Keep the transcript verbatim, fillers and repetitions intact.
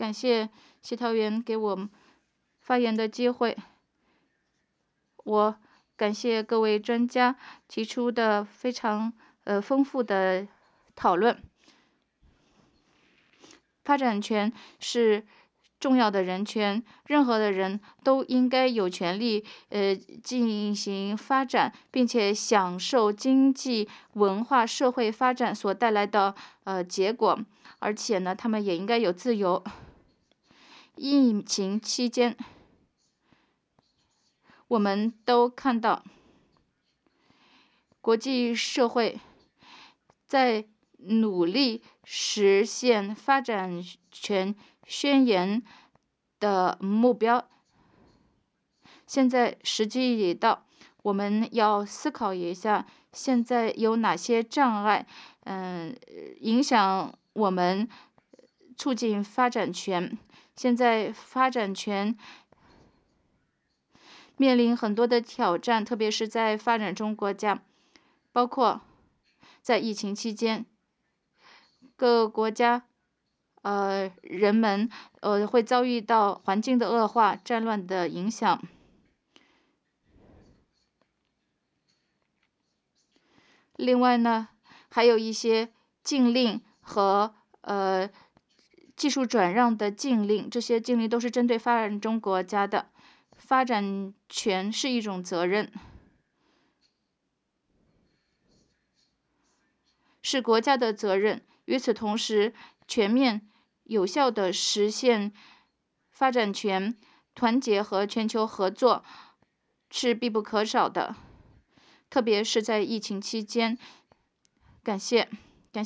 感谢协调员给我发言的机会。我感谢各位专家提出的非常呃丰富的讨论。发展权是重要的人权，任何的人都应该有权利呃进行发展，并且享受经济、文化、社会发展所带来的呃结果，而且呢，他们也应该有自由。疫情期间，我们都看到国际社会在努力实现发展权宣言的目标。现在时机已到，我们要思考一下，现在有哪些障碍，嗯，影响我们促进发展权。现在发展权面临很多的挑战，特别是在发展中国家，包括在疫情期间，各个国家呃人们呃会遭遇到环境的恶化、战乱的影响。另外呢，还有一些禁令和呃技术转让的禁令，这些禁令都是针对发展中国家的。发展权是一种责任，是国家的责任。与此同时，全面有效地实现发展权，团结和全球合作是必不可少的，特别是在疫情期间。感谢。